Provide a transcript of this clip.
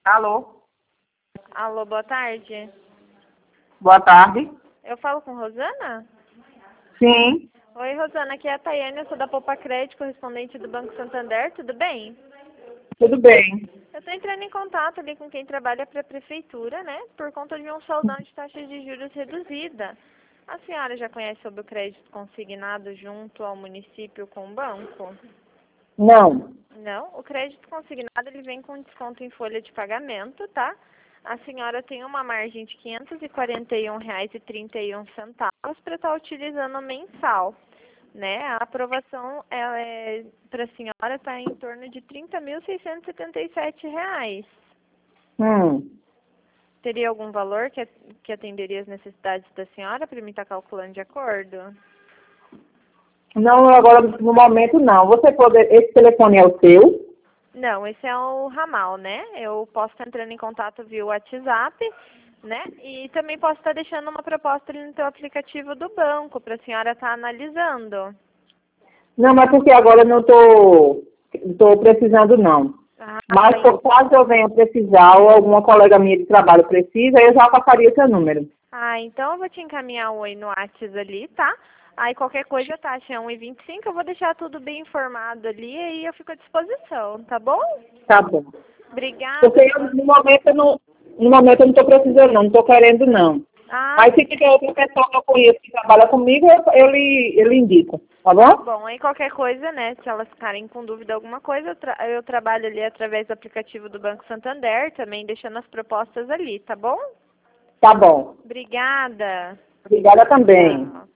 Alô? Alô, boa tarde. Boa tarde. Eu falo com Rosana? Sim, Oi, Rosana, aqui é a Tayane, eu sou da Poupa Crédito, correspondente do Banco Santander, tudo bem? tudo bem. Eu estou entrando em contato ali com quem trabalha para a prefeitura, né, por conta de um soldão de taxas de juros reduzida. A senhora já conhece sobre o crédito consignado junto ao município com o banco? Não. Não, o crédito consignado ele vem com desconto em folha de pagamento, tá? A senhora tem uma margem de R$ 541,31 para estar utilizando mensal, né? A aprovação ela para a senhora está em torno de R$ 30.677. Hum. Teria algum valor que atenderia as necessidades da senhora para mim estar calculando de acordo? Não, agora no momento não. Esse telefone é o seu? Não, esse é o ramal, né? Eu posso estar entrando em contato via WhatsApp, né? E também posso estar deixando uma proposta ali no teu aplicativo do banco para a senhora estar analisando. Não, mas porque agora eu não tô precisando não. Ah, Mas aí, caso eu venha precisar ou alguma colega minha de trabalho precisa, eu já passaria seu número. então eu vou te encaminhar o oi no WhatsApp ali, tá? Aí qualquer coisa, a taxa é 1,25, eu vou deixar tudo bem informado ali e aí eu fico à disposição, tá bom? Tá bom. Porque Obrigada. no momento eu não estou precisando não estou querendo não. Ah, Mas se tiver outra pessoa que eu conheço que trabalha comigo, eu lhe indico. Tá tá bom? bom. Aí qualquer coisa, né, se elas ficarem com dúvida alguma coisa, eu trabalho ali através do aplicativo do Banco Santander, também deixando as propostas ali, tá bom? Tá bom. Obrigada. Obrigada também. Tchau.